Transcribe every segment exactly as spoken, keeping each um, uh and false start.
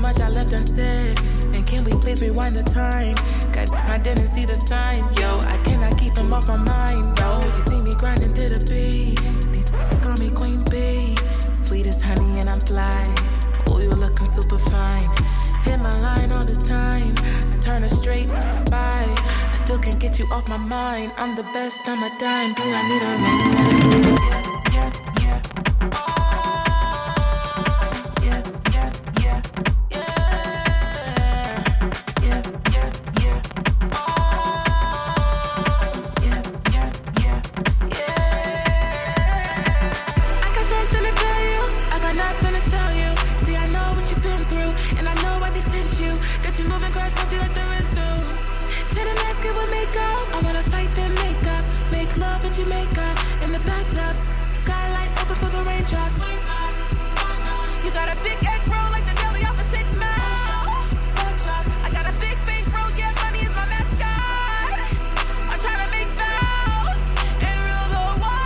much I left unsaid. And can we please rewind the time? God, I didn't see the sign. Yo, I cannot keep him off my mind. Yo, you see me grinding to the beat. These call me Queen Bee. Sweet as honey and I'm fly. Oh, you looking super fine. Hit my line all the time. I turn a straight by. I still can't get you off my mind. I'm the best, I'm a dime. Do I need a ring? Yeah, yeah, yeah. Jamaica in the bathtub, skylight open for the raindrops. You got a big egg roll like the deli off of Six Mile. I got a big bank roll, yeah, money is my mascot. I'm trying to make vows and rule the world.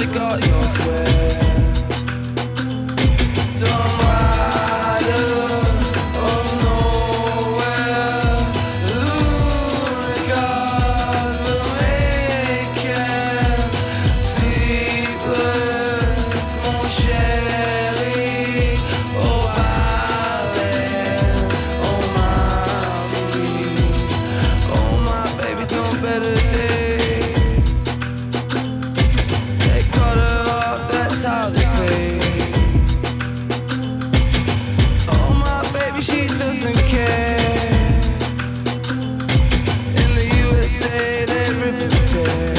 got your swear. Don't rider of nowhere, Luregard will make it sleepless, mon chéri. Oh, island, oh my free, oh my baby's no better days. They cut her off, that's how they play. Oh my baby, she doesn't care. In the U S A they rip and tear.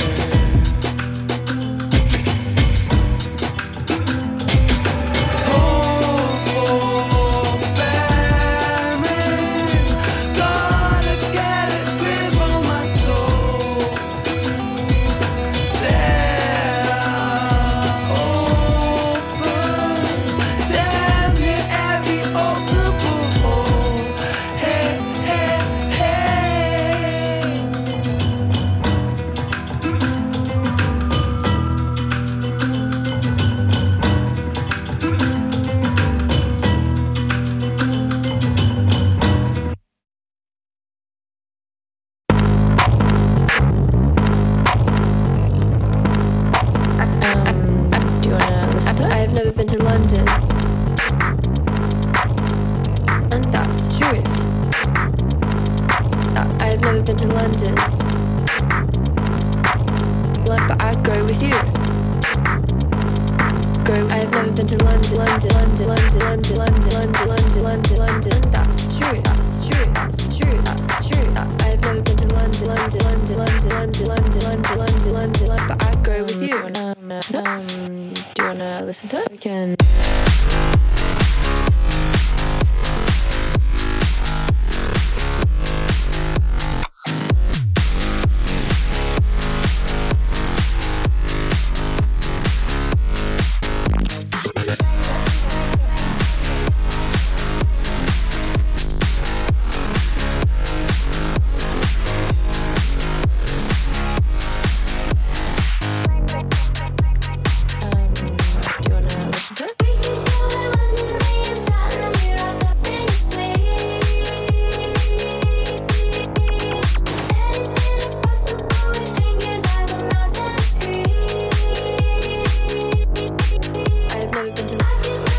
Hope for famine, gotta get a grip on my soul. There open, damn near every openable hole. Hey, hey, hey. Um, do you wanna listen to it? I've never been to London, and that's the truth. That's I've never been to London, Lon- but I'd go with you. Go. I've never been to London, London, London, London, London, London, London, London, London, London. And that's the truth. That's the truth. That's the truth. That's the truth. That's I've never been to London, London, London, London, London, London, London, London, London, London, but I'd go with you. Um, um, do you wanna listen to it? We can. Um, do you wanna listen to it? I've never been to.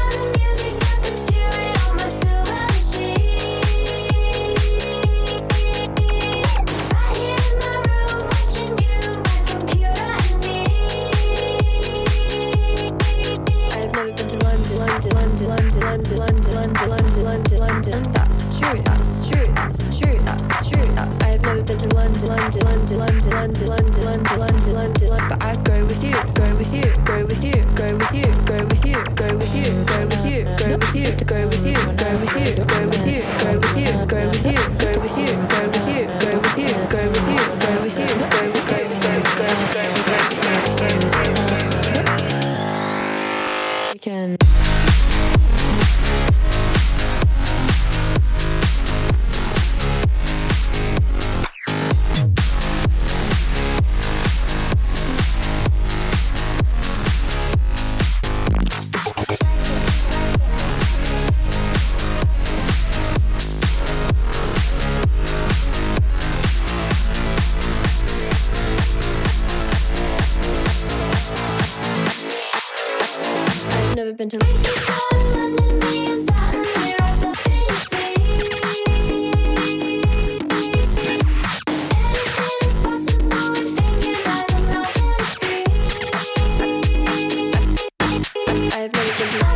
I've never been to London, London, London, London, London, London, London, London, London, London. And that's the truth. That's the truth. That's the truth. That's the truth. That's I've never been to London, London, London, London, London, London, London, London, London, London. But I'd go with you, go with you, go with you, go with you, go with you, go with you, go with you, go with you, go with you, go with you, go with you, go with you, go with you, go with you, go with you, go with you, go with you, go with you, go with you, we can. I've never been to. I've never been to.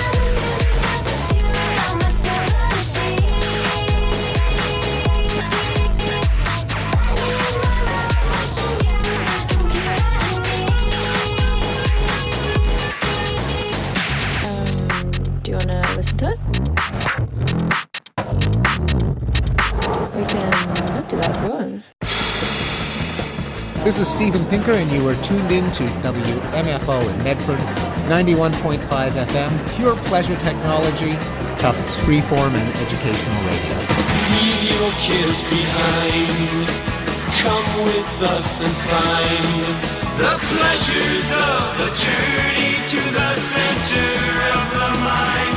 Um, do you wanna listen to it? We can do that if you want. This is Stephen Pinker, and you are tuned in to W M F O in Medford, ninety-one point five F M, pure pleasure technology, Tufts freeform and educational radio. Leave your kids behind. Come with us and find the pleasures of a journey to the center of the mind.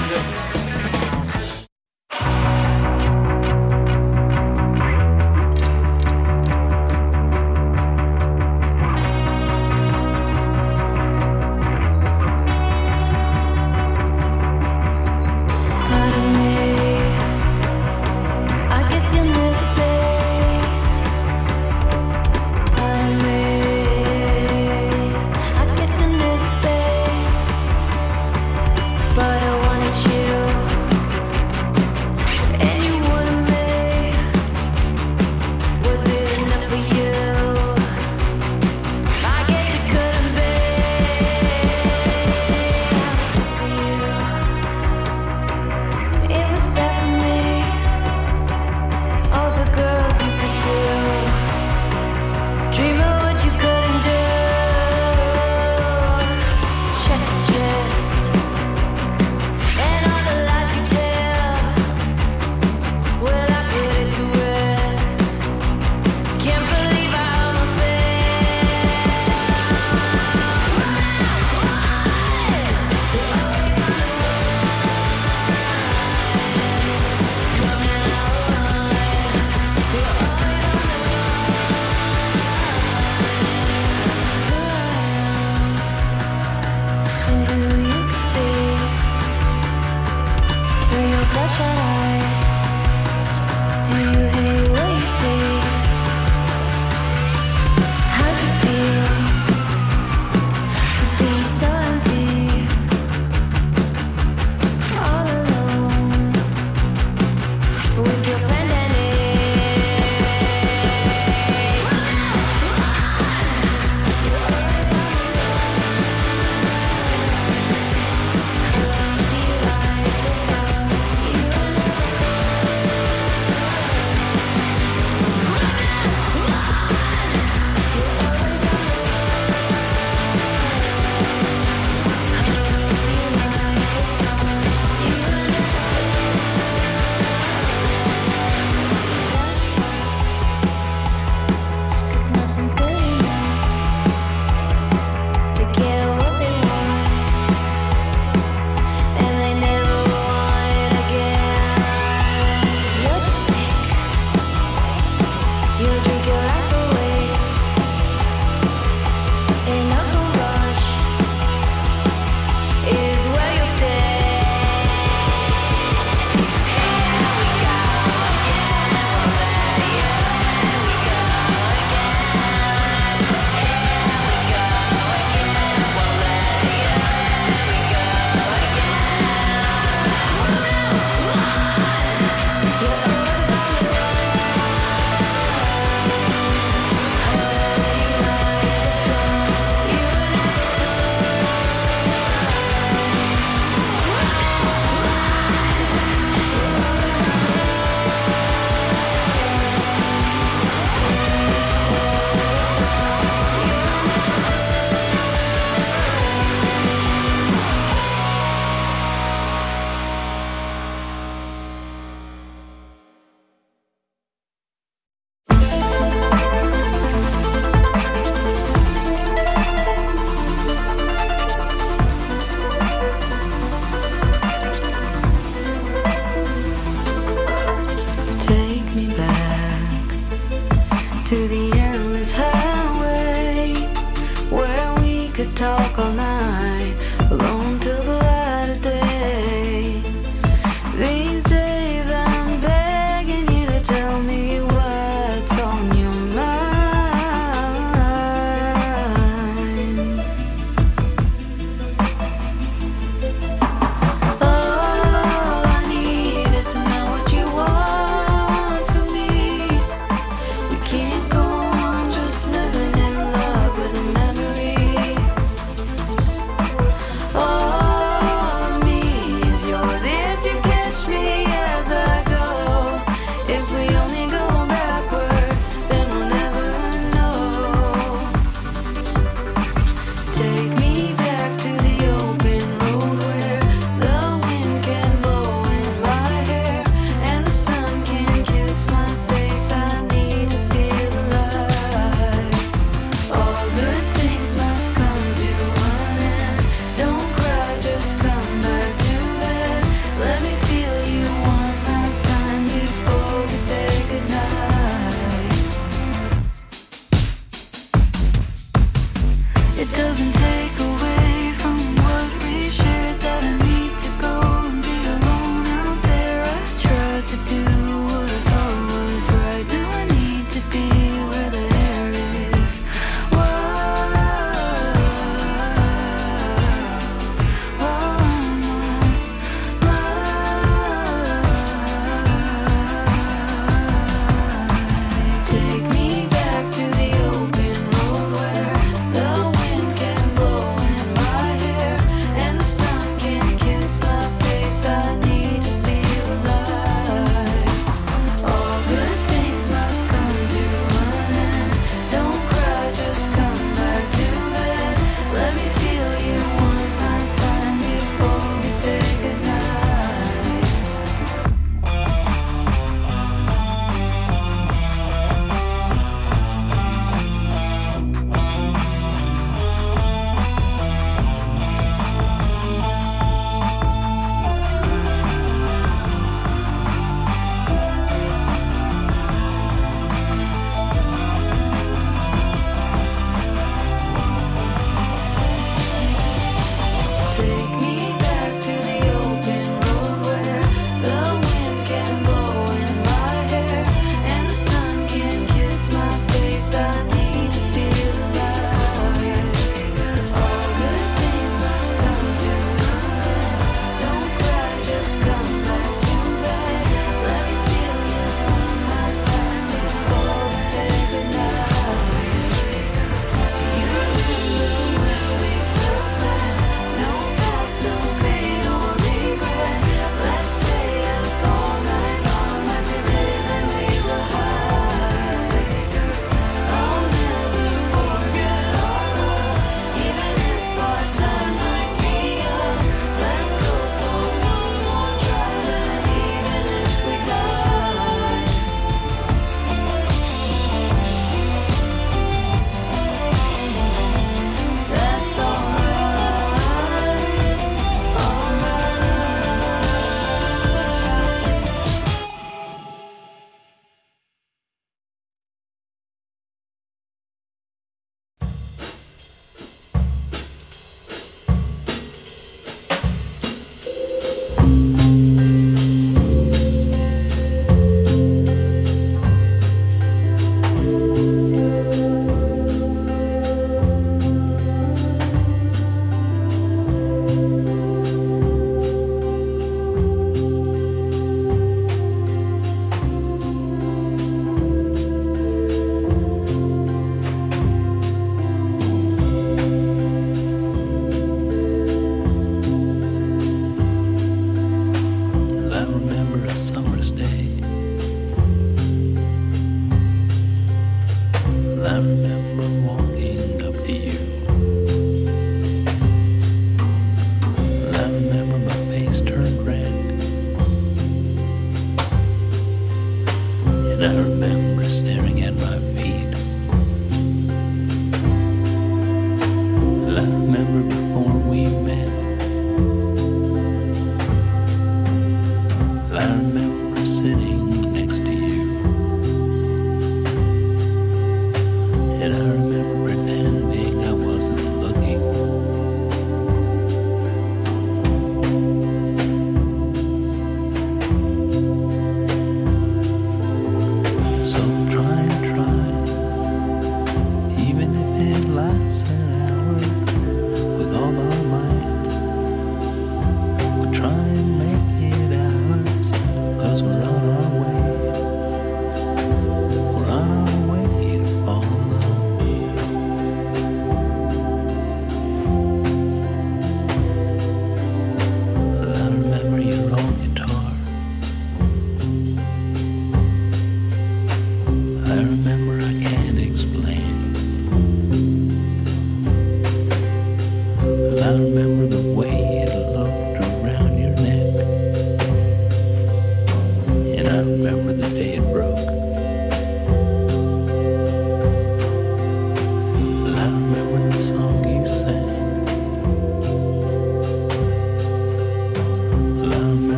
Talk all night, alone till the light of day. These days I'm begging you to tell me what's on your mind. All I need is to know what you want from me. We can't go on just living in love with a memory. It doesn't take away from what we shared, that I need to go and be alone out there. I tried to do what I thought was right. Now I need to be where the air is. Whoa, whoa, take me back to the open road where the wind can blow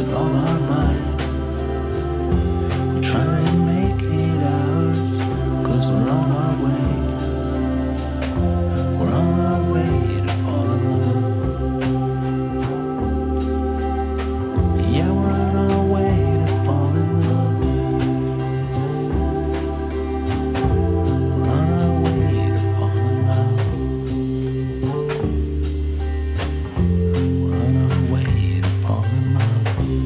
with all our might. We'll try and make it ours, 'cause we're on our way. We're on our way to fall in love. Yeah, we're on our way to fall in love. We're on our way to fall in love. We're on our way to fall in love.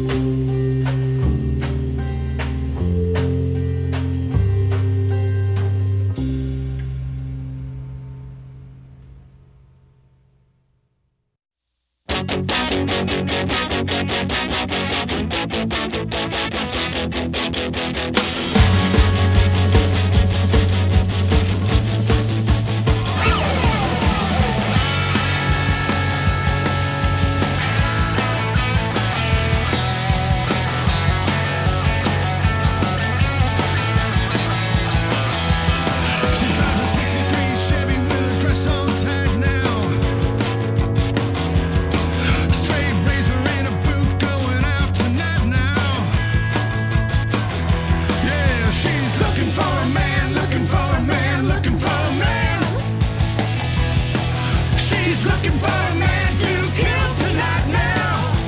She drives a sixty-three Chevy with a dress on tag now. Straight razor in a boot, going out tonight now. Yeah, she's looking for a man, looking for a man, looking for a man. She's looking for a man to kill tonight now.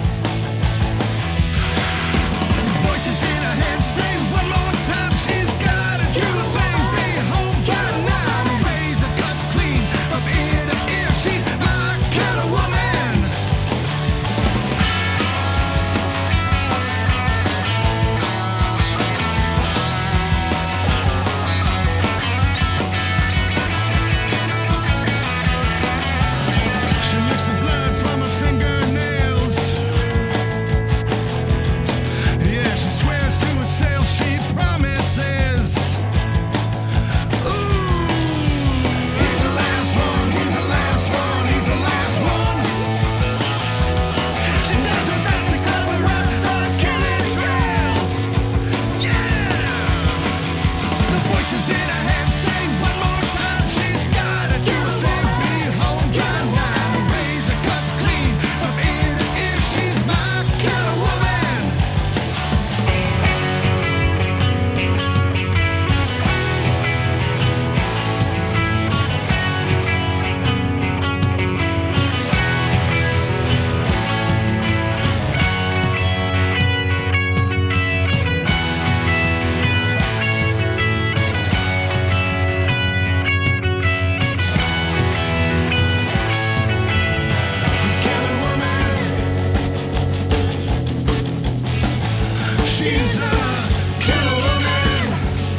Voices in her head say one more time, she's gotta do a thing. Be home by nine, razor cuts clean from ear to ear. She's my kind of woman. She licks the blood from her fingernails. Yeah, she swears to herself she promises. Ooh, he's the last one, he's the last one, he's the last one. She does her best to cover up on a killing trail. Yeah, the voices in her head say one more time, she's gotta do a thing. Be home by nine, razor cuts clean from ear to ear. She's my kind of woman. Killer woman. She's a killer woman.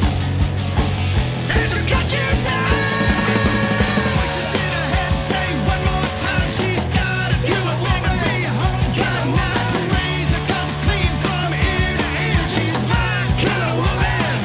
And she'll cut you down. Voices in her head say one more time, she's gotta do a thing to be home by nine. Razor cuts clean from ear to ear. She's my killer woman.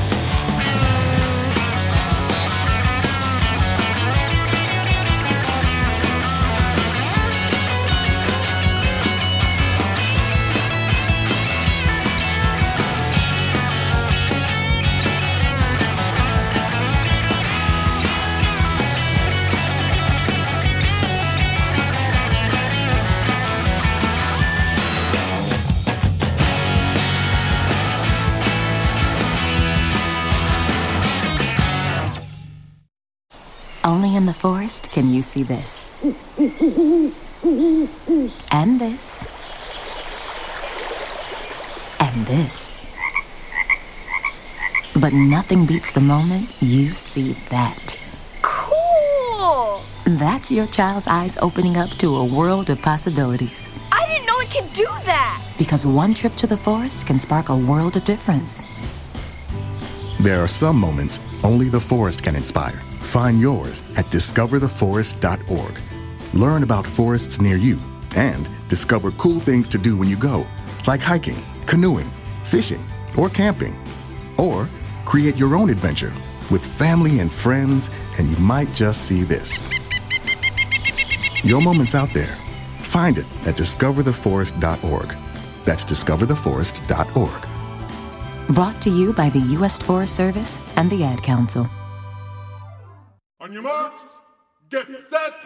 Only in the forest can you see this. And this. And this. But nothing beats the moment you see that. Cool! That's your child's eyes opening up to a world of possibilities. I didn't know it could do that! Because one trip to the forest can spark a world of difference. There are some moments only the forest can inspire. Find yours at discover the forest dot org. Learn about forests near you and discover cool things to do when you go, like hiking, canoeing, fishing, or camping. Or create your own adventure with family and friends, and you might just see this. Your moment's out there. Find it at discover the forest dot org. That's discover the forest dot org. Brought to you by the U S Forest Service and the Ad Council. On your marks, get set.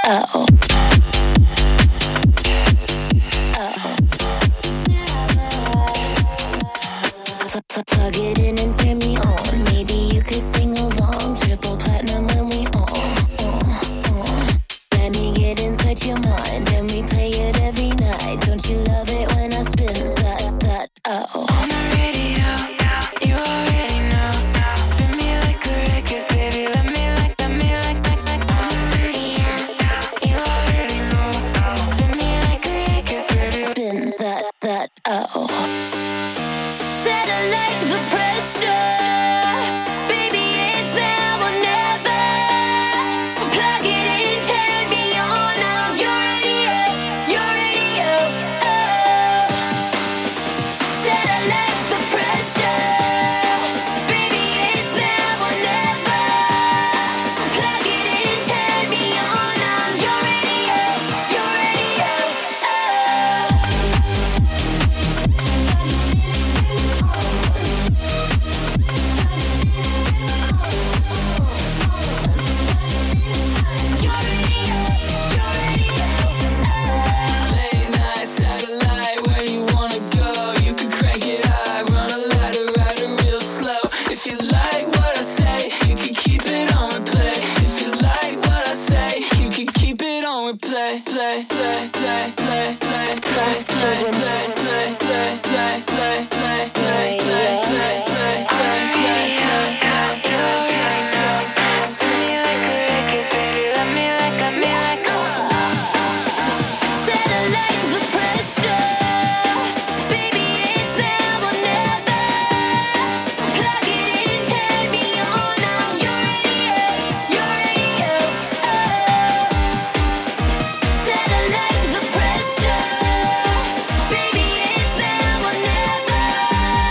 Uh-oh. Plug it in and turn me on. Maybe you could sing along. Triple platinum when we on. on, on. Let me get inside your mind and we play it every night. Don't you love it when I spin that, that, uh-oh. On the radio, you already know. Spin me like a record, baby. Let me like, let me like, like, like. On the radio, you already know. Spin me like a record, baby. Spin that, that, uh-oh. Satellite the pressure, baby, it's now or never. Plug it in, turn me on now. You're radio, you're radio, oh. Satellite the pressure, baby, it's now or never. Plug it in, turn me on now. You're radio, you're radio, oh. Late night satellite, where you wanna go? You can crank it high, run a ladder, ride it real slow. If you like what I say, you can keep it on replay. If you like what I say, you can keep it on replay. Play, play, play, play, play, play, play, play, play, play, play, play, play, play, play, play, play, play, Spin me like a record, baby. Let me like, let me like, Satellite the pressure, baby, it's now or never. Plug it in, turn me on now. You're radio, you're radio, oh. Satellite the pressure, baby, it's now or never.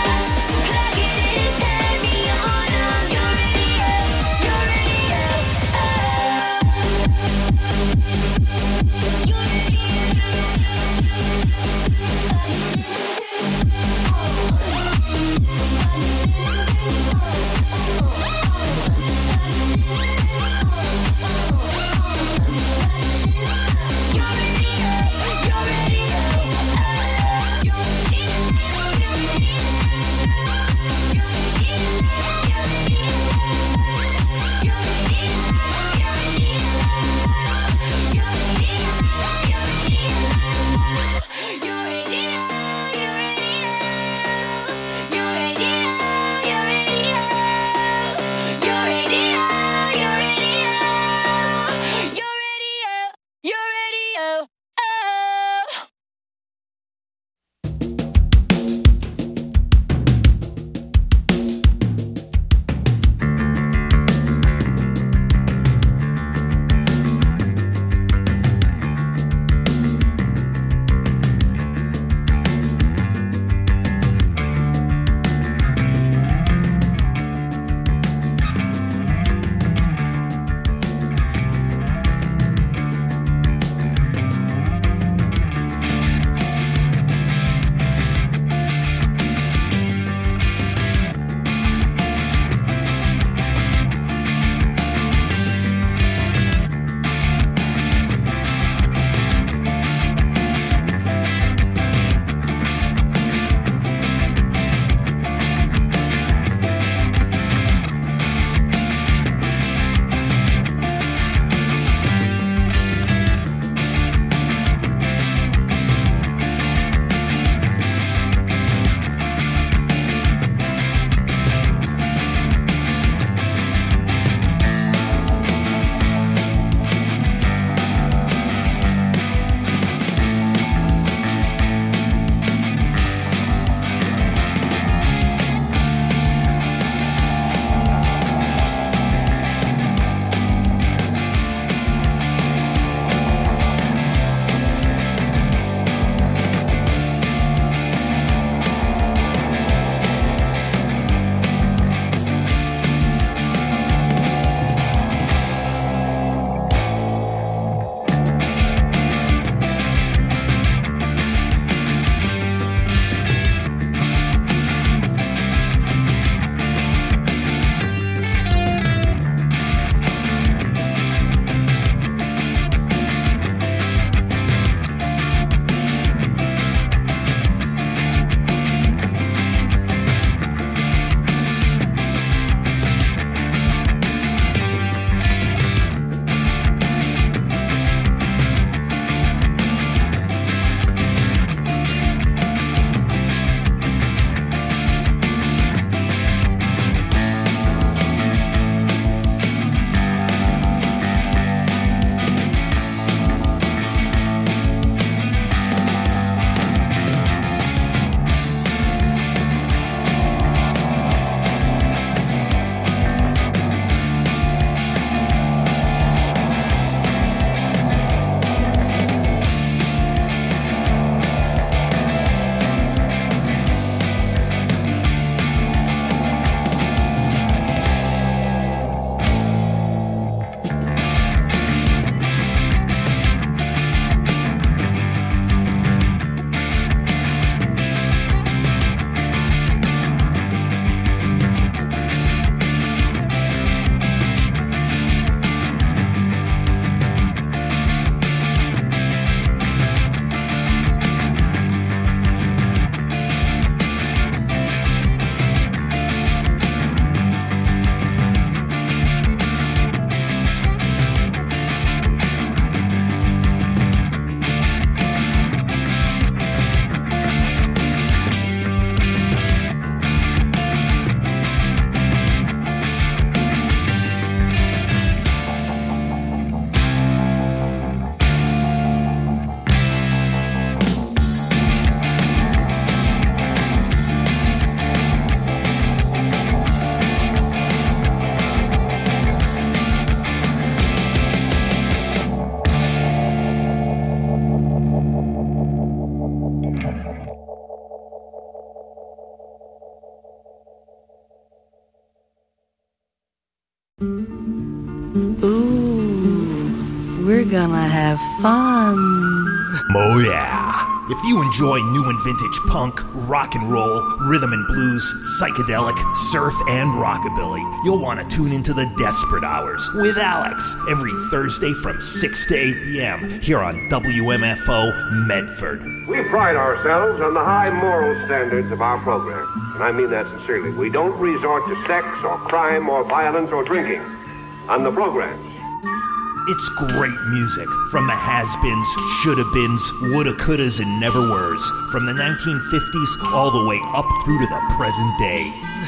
Ooh, we're gonna have fun. Oh yeah. If you enjoy new and vintage punk, rock and roll, rhythm and blues, psychedelic, surf, and rockabilly, you'll want to tune into the Desperate Hours with Alex every Thursday from six to eight p.m. here on W M F O Medford. We pride ourselves on the high moral standards of our program, and I mean that sincerely. We don't resort to sex or crime or violence or drinking on the programs. It's great music from the has-beens, shoulda-beens, woulda-couldas, and never-weres, from the nineteen fifties all the way up through to the present day.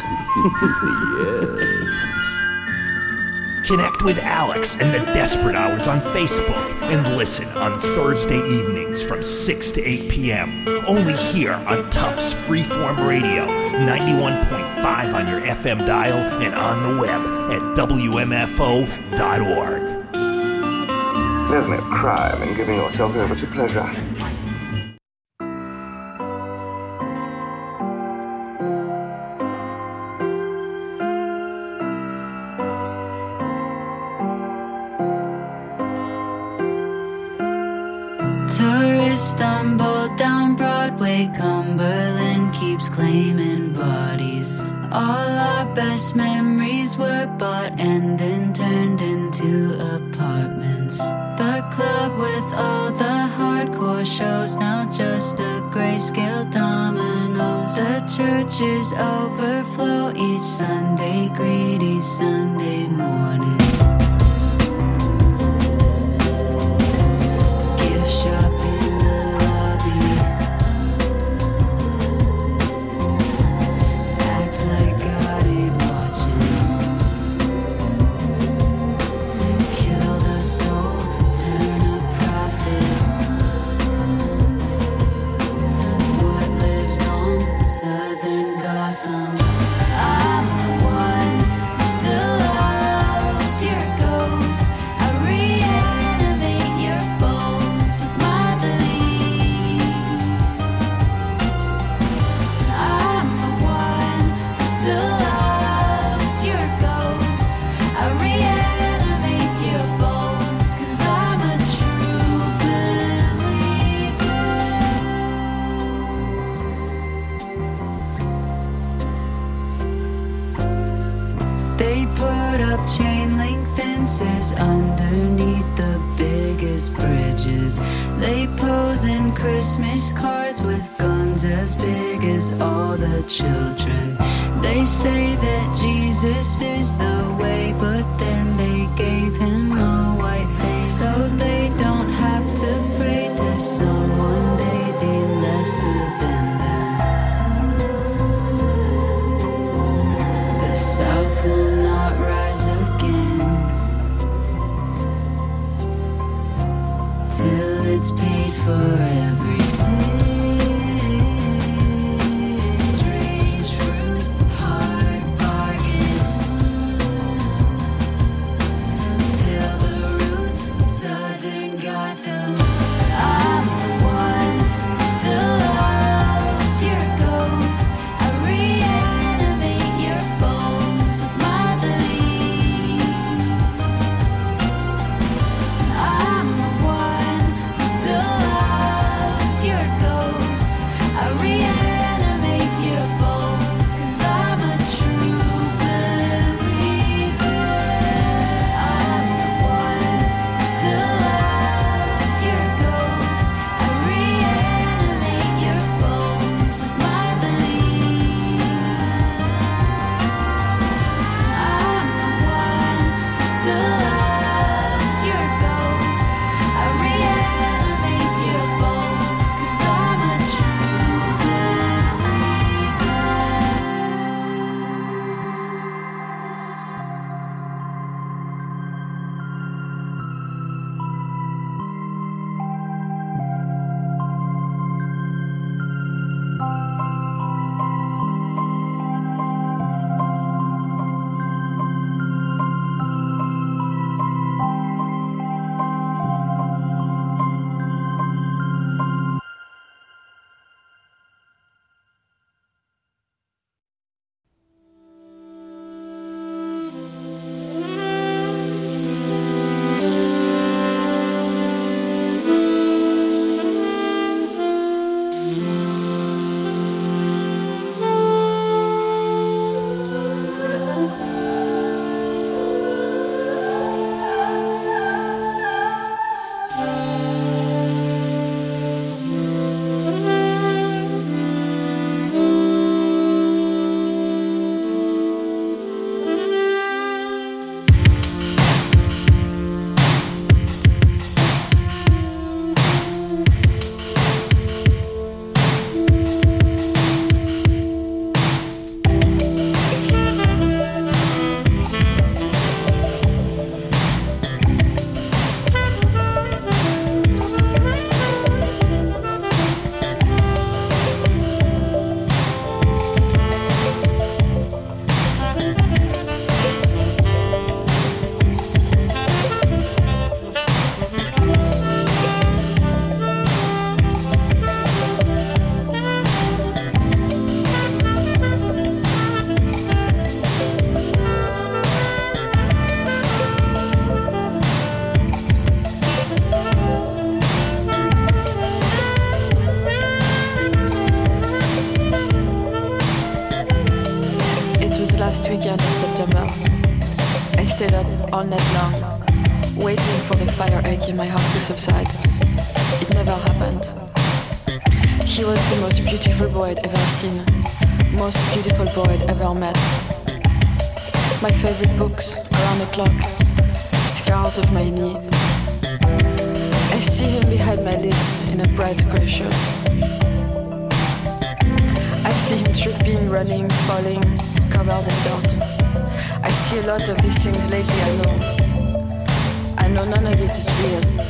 Yes. Connect with Alex and the Desperate Hours on Facebook and listen on Thursday evenings from six to eight p.m. only here on Tufts Freeform Radio, ninety-one point five on your F M dial and on the web at W M F O dot org. There's no crime in giving yourself over to pleasure. Tourists stumble down Broadway, Cumberland keeps claiming bodies. All our best memories were bought and then turned into apartments. The club with all the hardcore shows, now just a grayscale dominoes. The churches overflow each Sunday, greedy Sunday morning. Gift shop in the lobby, acts like God ain't watching. Kill the soul, turn a profit. What lives on Southern Gotham? I'm the one who still loves your ghost. I reanimate your bones with my belief. I'm the one who still loves your ghost. I reanimate your bones 'cause I'm a true believer. They put up chain link fences underneath the biggest bridges. They pose in Christmas cards with guns as big as all the children. They say that Jesus is the way, but then they gave him a white face, so they don't have to pray to someone they deem lesser than them. The South will not rise again till it's paid for every sin. Strange fruit, hard bargain. all night long, waiting for the fire ache in my heart to subside. It never happened. He was the most beautiful boy I'd ever seen, most beautiful boy I'd ever met. My favorite books, Around the Clock, Scars of My Knee. I see him behind my lids in a bright grey shirt. I see him tripping, running, falling, covered in dirt. I see a lot of these things lately, I know. I know none of it is real.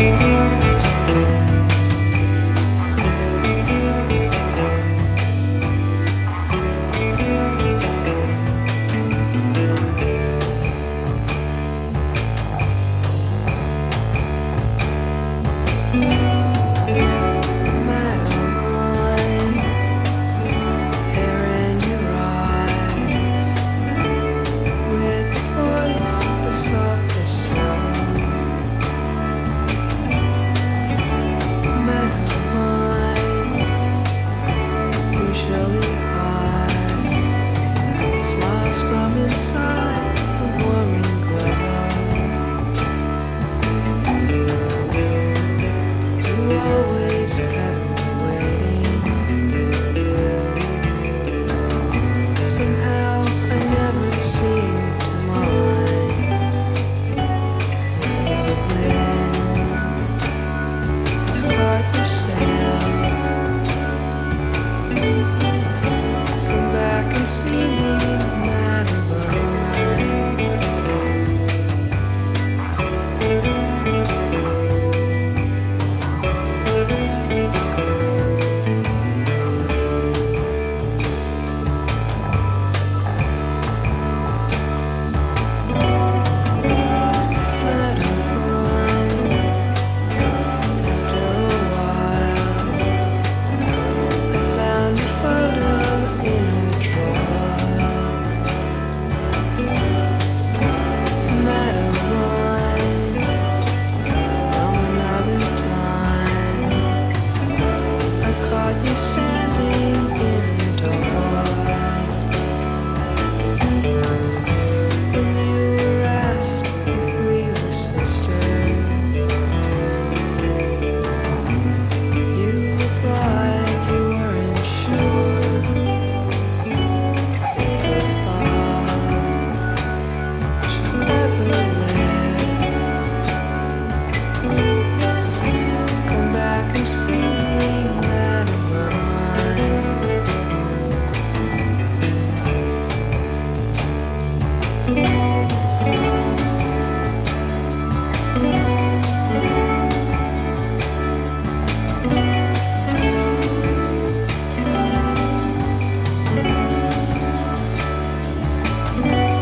Thank you.